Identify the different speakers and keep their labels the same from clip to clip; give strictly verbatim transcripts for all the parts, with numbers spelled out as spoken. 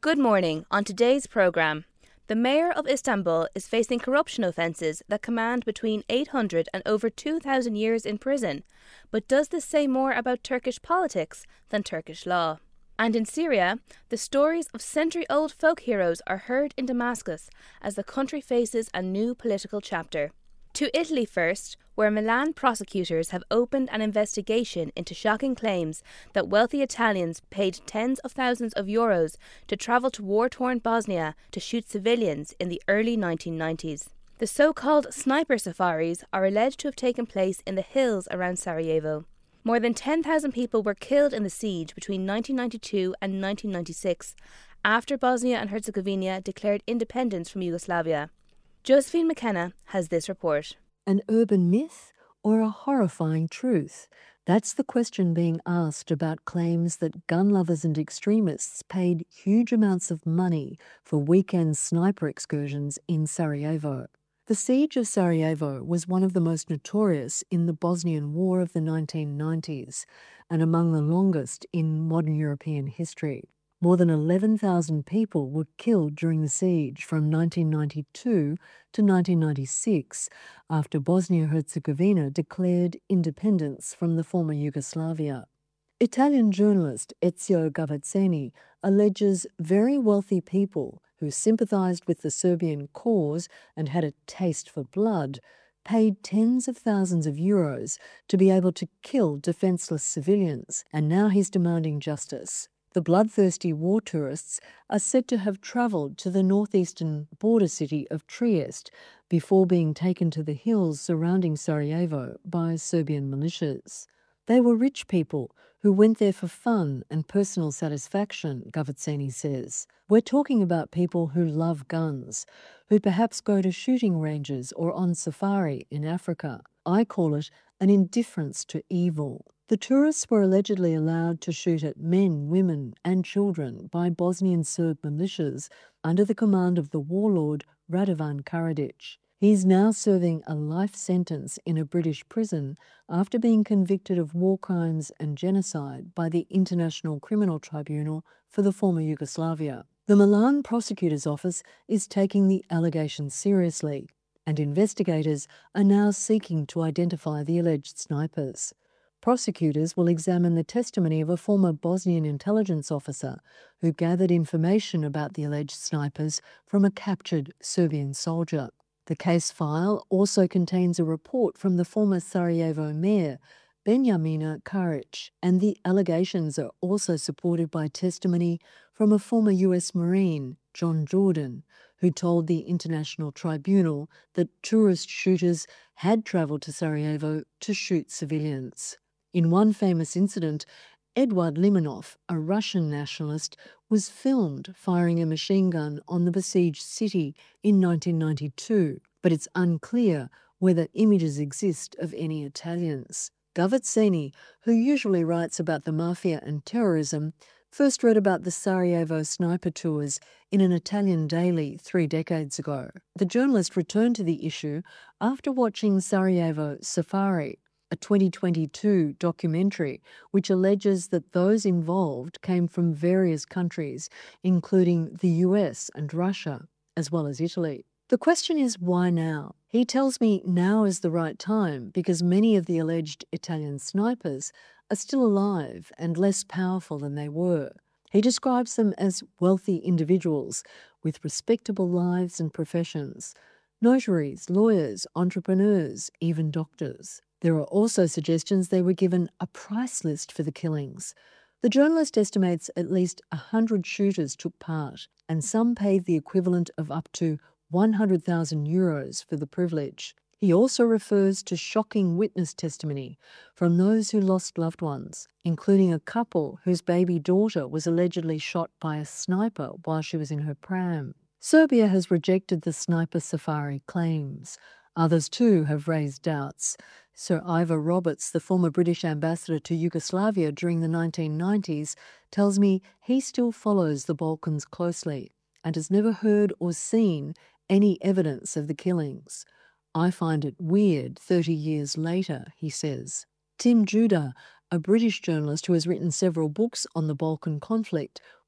Speaker 1: Good morning. On today's programme, the Mayor of Istanbul is facing corruption offences that command between eight hundred and over two thousand years in prison. But does this say more about Turkish politics than Turkish law? And in Syria, the stories of century-old folk heroes are heard in Damascus as the country faces a new political chapter. To Italy first, where Milan prosecutors have opened an investigation into shocking claims that wealthy Italians paid tens of thousands of euros to travel to war-torn Bosnia to shoot civilians in the early nineteen nineties. The so-called sniper safaris are alleged to have taken place in the hills around Sarajevo. More than ten thousand people were killed in the siege between nineteen ninety-two and nineteen ninety-six, after Bosnia and Herzegovina declared independence from Yugoslavia. Josephine McKenna has this report.
Speaker 2: An urban myth or a horrifying truth? That's the question being asked about claims that gun lovers and extremists paid huge amounts of money for weekend sniper excursions in Sarajevo. The siege of Sarajevo was one of the most notorious in the Bosnian War of the nineteen nineties and among the longest in modern European history. More than eleven thousand people were killed during the siege from nineteen ninety-two to nineteen ninety-six after Bosnia-Herzegovina declared independence from the former Yugoslavia. Italian journalist Ezio Gavazzeni alleges very wealthy people who sympathised with the Serbian cause and had a taste for blood paid tens of thousands of euros to be able to kill defenceless civilians, and now he's demanding justice. The bloodthirsty war tourists are said to have travelled to the northeastern border city of Trieste before being taken to the hills surrounding Sarajevo by Serbian militias. They were rich people who went there for fun and personal satisfaction, Gavazzeni says. We're talking about people who love guns, who perhaps go to shooting ranges or on safari in Africa. I call it an indifference to evil. The tourists were allegedly allowed to shoot at men, women and children by Bosnian Serb militias under the command of the warlord Radovan Karadzic. He's now serving a life sentence in a British prison after being convicted of war crimes and genocide by the International Criminal Tribunal for the former Yugoslavia. The Milan prosecutor's office is taking the allegations seriously, and investigators are now seeking to identify the alleged snipers. Prosecutors will examine the testimony of a former Bosnian intelligence officer who gathered information about the alleged snipers from a captured Serbian soldier. The case file also contains a report from the former Sarajevo mayor, Benjamina Karic, and the allegations are also supported by testimony from a former U S Marine, John Jordan, who told the International Tribunal that tourist shooters had travelled to Sarajevo to shoot civilians. In one famous incident, Eduard Limonov, a Russian nationalist, was filmed firing a machine gun on the besieged city in nineteen ninety-two, but it's unclear whether images exist of any Italians. Gavazzeni, who usually writes about the mafia and terrorism, first wrote about the Sarajevo sniper tours in an Italian daily three decades ago. The journalist returned to the issue after watching Sarajevo Safari, a twenty twenty-two documentary which alleges that those involved came from various countries, including the U S and Russia, as well as Italy. The question is, why now? He tells me now is the right time because many of the alleged Italian snipers are still alive and less powerful than they were. He describes them as wealthy individuals with respectable lives and professions: notaries, lawyers, entrepreneurs, even doctors. There are also suggestions they were given a price list for the killings. The journalist estimates at least one hundred shooters took part, and some paid the equivalent of up to one hundred thousand euros for the privilege. He also refers to shocking witness testimony from those who lost loved ones, including a couple whose baby daughter was allegedly shot by a sniper while she was in her pram. Serbia has rejected the sniper safari claims. Others too have raised doubts. Sir Ivor Roberts, the former British ambassador to Yugoslavia during the nineteen nineties, tells me he still follows the Balkans closely and has never heard or seen any evidence of the killings. I find it weird thirty years later, he says. Tim Judah, a British journalist who has written several books on the Balkan conflict,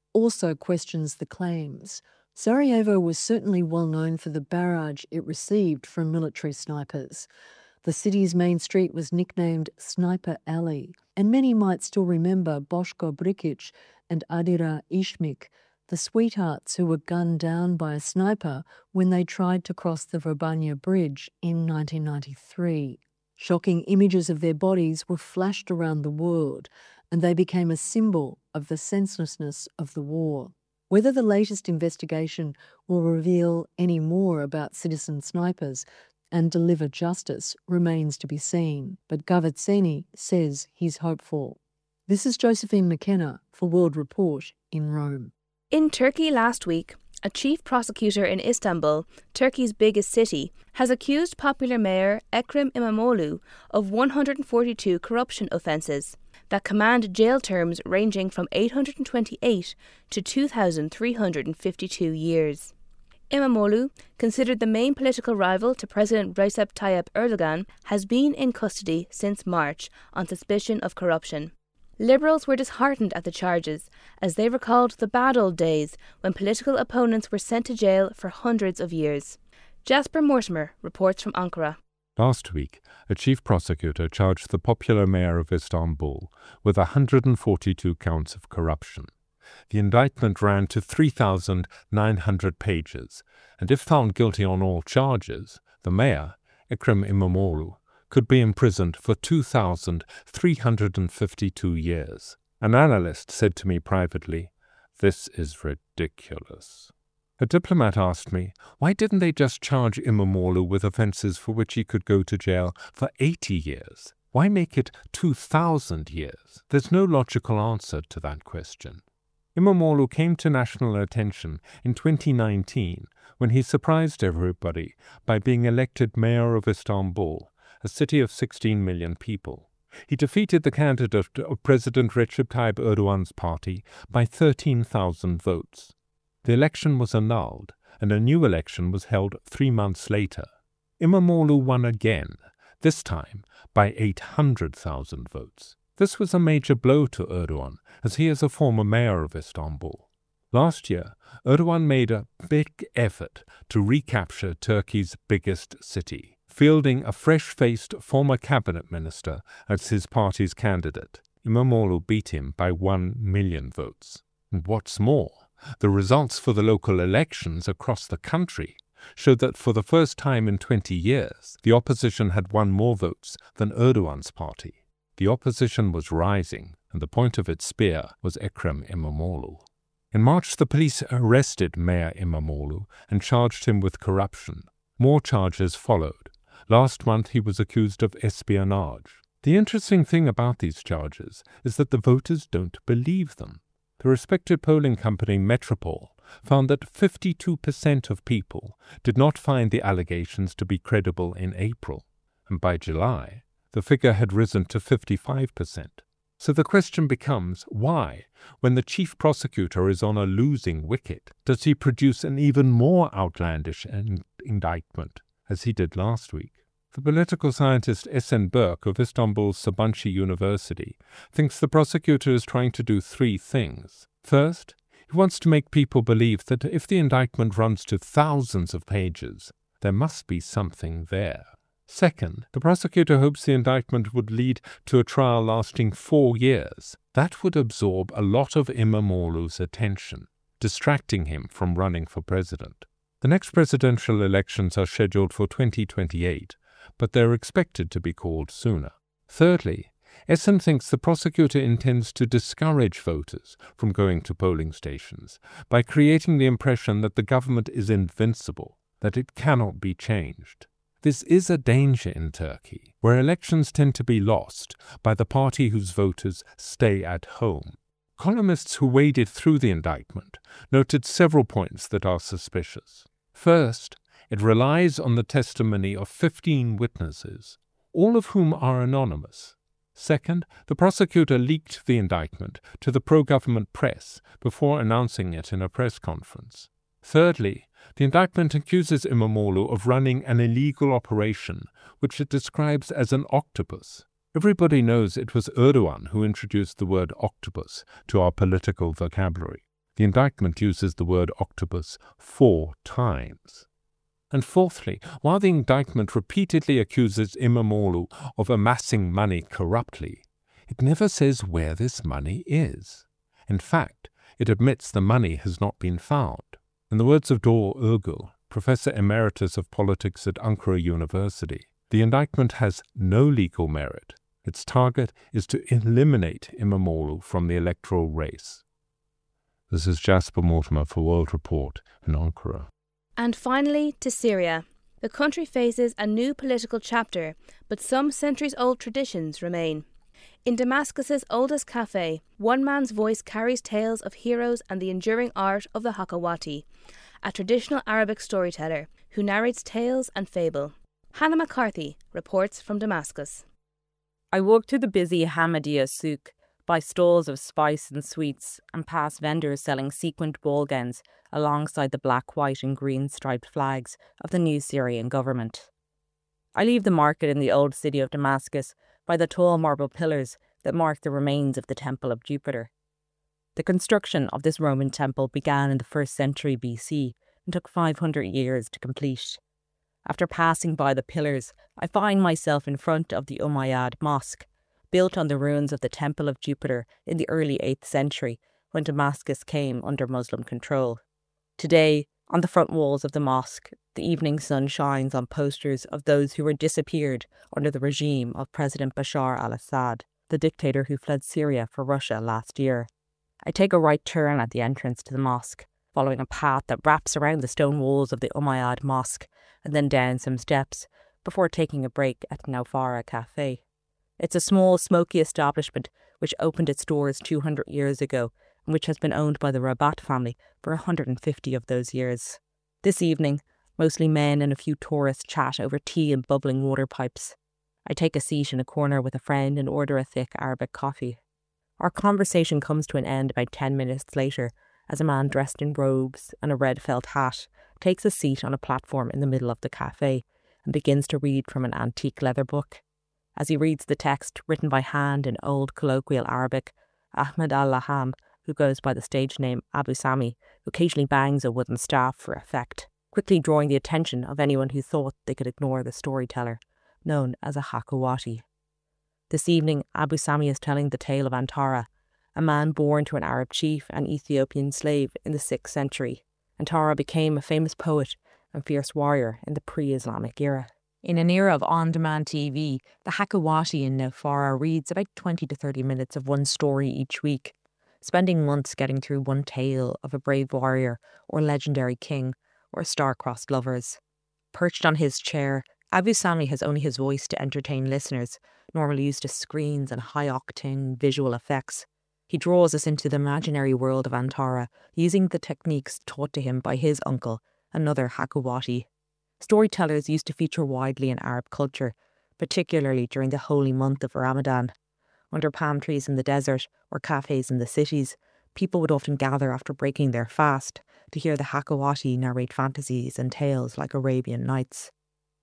Speaker 2: also questions the claims. Sarajevo was certainly well known for the barrage it received from military snipers. The city's main street was nicknamed Sniper Alley, and many might still remember Boško Brikić and Adira Išmik, the sweethearts who were gunned down by a sniper when they tried to cross the Vrbanja Bridge in nineteen ninety-three. Shocking images of their bodies were flashed around the world, and they became a symbol of the senselessness of the war. Whether the latest investigation will reveal any more about citizen snipers and deliver justice remains to be seen, but Gavatseni says he's hopeful. This is Josephine McKenna for World Report in Rome.
Speaker 1: In Turkey last week, a chief prosecutor in Istanbul, Turkey's biggest city, has accused popular mayor Ekrem İmamoğlu of one hundred forty-two corruption offences that command jail terms ranging from eight hundred twenty-eight to two thousand three hundred fifty-two years. İmamoğlu, considered the main political rival to President Recep Tayyip Erdogan, has been in custody since March on suspicion of corruption. Liberals were disheartened at the charges, as they recalled the bad old days when political opponents were sent to jail for hundreds of years. Jasper Mortimer reports from Ankara.
Speaker 3: Last week, a chief prosecutor charged the popular mayor of Istanbul with one hundred forty-two counts of corruption. The indictment ran to three thousand nine hundred pages, and if found guilty on all charges, the mayor, Ekrem İmamoğlu, could be imprisoned for two thousand three hundred fifty-two years. An analyst said to me privately, "This is ridiculous." A diplomat asked me, why didn't they just charge İmamoğlu with offences for which he could go to jail for eighty years? Why make it two thousand years? There's no logical answer to that question. İmamoğlu came to national attention in twenty nineteen when he surprised everybody by being elected mayor of Istanbul, a city of sixteen million people. He defeated the candidate of President Recep Tayyip Erdogan's party by thirteen thousand votes. The election was annulled, and a new election was held three months later. İmamoğlu won again, this time by eight hundred thousand votes. This was a major blow to Erdogan, as he is a former mayor of Istanbul. Last year, Erdogan made a big effort to recapture Turkey's biggest city, fielding a fresh-faced former cabinet minister as his party's candidate. İmamoğlu beat him by one million votes. And what's more, the results for the local elections across the country showed that for the first time in twenty years, the opposition had won more votes than Erdogan's party. The opposition was rising, and the point of its spear was Ekrem İmamoğlu. In March, the police arrested Mayor İmamoğlu and charged him with corruption. More charges followed. Last month, he was accused of espionage. The interesting thing about these charges is that the voters don't believe them. The respected polling company Metropol found that fifty-two percent of people did not find the allegations to be credible in April, and by July, the figure had risen to fifty-five percent. So the question becomes, why, when the chief prosecutor is on a losing wicket, does he produce an even more outlandish in- indictment, as he did last week? The political scientist Esen Berk of Istanbul's Sabancı University thinks the prosecutor is trying to do three things. First, he wants to make people believe that if the indictment runs to thousands of pages, there must be something there. Second, the prosecutor hopes the indictment would lead to a trial lasting four years. That would absorb a lot of İmamoğlu's attention, distracting him from running for president. The next presidential elections are scheduled for twenty twenty-eight, but they're expected to be called sooner. Thirdly, Esen thinks the prosecutor intends to discourage voters from going to polling stations by creating the impression that the government is invincible, that it cannot be changed. This is a danger in Turkey, where elections tend to be lost by the party whose voters stay at home. Columnists who waded through the indictment noted several points that are suspicious. First, it relies on the testimony of fifteen witnesses, all of whom are anonymous. Second, the prosecutor leaked the indictment to the pro-government press before announcing it in a press conference. Thirdly, the indictment accuses İmamoğlu of running an illegal operation, which it describes as an octopus. Everybody knows it was Erdogan who introduced the word octopus to our political vocabulary. The indictment uses the word octopus four times. And fourthly, while the indictment repeatedly accuses Imamoglu of amassing money corruptly, it never says where this money is. In fact, it admits the money has not been found. In the words of Doğu Ergül, Professor Emeritus of Politics at Ankara University, the indictment has no legal merit. Its target is to eliminate Imamoglu from the electoral race. This is Jasper Mortimer for World Report in Ankara.
Speaker 1: And finally, to Syria. The country faces a new political chapter, but some centuries-old traditions remain. In Damascus's oldest cafe, one man's voice carries tales of heroes and the enduring art of the Hakawati, a traditional Arabic storyteller who narrates tales and fable. Hannah McCarthy reports from Damascus.
Speaker 4: I walked through the busy Hamadiyya souk, by stalls of spice and sweets, and past vendors selling sequined ball gowns alongside the black, white and green striped flags of the new Syrian government. I leave the market in the old city of Damascus by the tall marble pillars that mark the remains of the Temple of Jupiter. The construction of this Roman temple began in the first century B C and took five hundred years to complete. After passing by the pillars, I find myself in front of the Umayyad Mosque, built on the ruins of the Temple of Jupiter in the early eighth century when Damascus came under Muslim control. Today, on the front walls of the mosque, the evening sun shines on posters of those who were disappeared under the regime of President Bashar al-Assad, the dictator who fled Syria for Russia last year. I take a right turn at the entrance to the mosque, following a path that wraps around the stone walls of the Umayyad Mosque and then down some steps before taking a break at Nawfara Cafe. It's a small, smoky establishment which opened its doors two hundred years ago and which has been owned by the Rabat family for one hundred fifty of those years. This evening, mostly men and a few tourists chat over tea and bubbling water pipes. I take a seat in a corner with a friend and order a thick Arabic coffee. Our conversation comes to an end about ten minutes later as a man dressed in robes and a red felt hat takes a seat on a platform in the middle of the cafe and begins to read from an antique leather book. As he reads the text, written by hand in old colloquial Arabic, Ahmed al-Laham, who goes by the stage name Abu Sami, occasionally bangs a wooden staff for effect, quickly drawing the attention of anyone who thought they could ignore the storyteller, known as a Hakawati. This evening, Abu Sami is telling the tale of Antara, a man born to an Arab chief and Ethiopian slave in the sixth century. Antara became a famous poet and fierce warrior in the pre-Islamic era. In an era of on-demand T V, the Hakawati in Nawfara reads about twenty to thirty minutes of one story each week, spending months getting through one tale of a brave warrior or legendary king or star-crossed lovers. Perched on his chair, Abu Sami has only his voice to entertain listeners, normally used to screens and high-octane visual effects. He draws us into the imaginary world of Antara, using the techniques taught to him by his uncle, another Hakawati. Storytellers used to feature widely in Arab culture, particularly during the holy month of Ramadan. Under palm trees in the desert or cafes in the cities, people would often gather after breaking their fast to hear the Hakawati narrate fantasies and tales like Arabian Nights.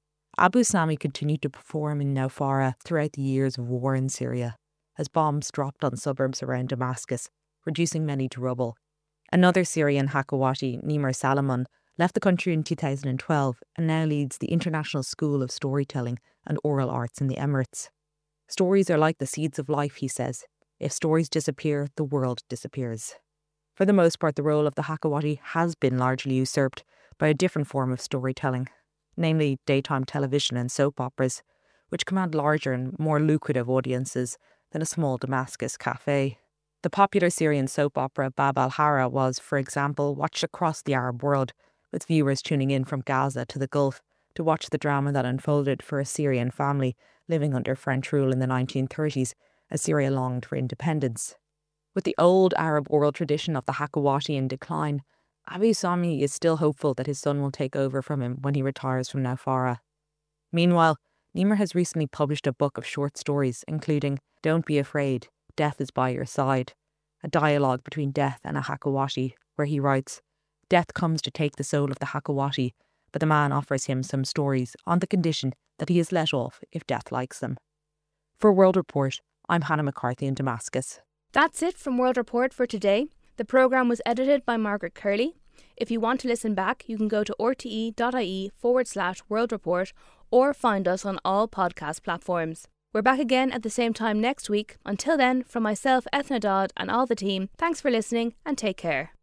Speaker 4: Abu Sami continued to perform in Nawfara throughout the years of war in Syria, as bombs dropped on suburbs around Damascus, reducing many to rubble. Another Syrian Hakawati, Nimer Salomon, left the country in two thousand twelve and now leads the International School of Storytelling and Oral Arts in the Emirates. Stories are like the seeds of life, he says. If stories disappear, the world disappears. For the most part, the role of the Hakawati has been largely usurped by a different form of storytelling, namely daytime television and soap operas, which command larger and more lucrative audiences than a small Damascus cafe. The popular Syrian soap opera Bab al-Hara was, for example, watched across the Arab world, with viewers tuning in from Gaza to the Gulf to watch the drama that unfolded for a Syrian family living under French rule in the nineteen thirties as Syria longed for independence. With the old Arab oral tradition of the Hakawati in decline, Abu Sami is still hopeful that his son will take over from him when he retires from Nawfara. Meanwhile, Nimer has recently published a book of short stories, including Don't Be Afraid, Death is by Your Side, a dialogue between death and a Hakawati, where he writes, Death comes to take the soul of the Hakawati, but the man offers him some stories on the condition that he is let off if death likes them. For World Report, I'm Hannah McCarthy in Damascus.
Speaker 1: That's it from World Report for today. The programme was edited by Margaret Curley. If you want to listen back, you can go to rte.ie forward slash World Report or find us on all podcast platforms. We're back again at the same time next week. Until then, from myself, Ethna Dodd, and all the team, thanks for listening and take care.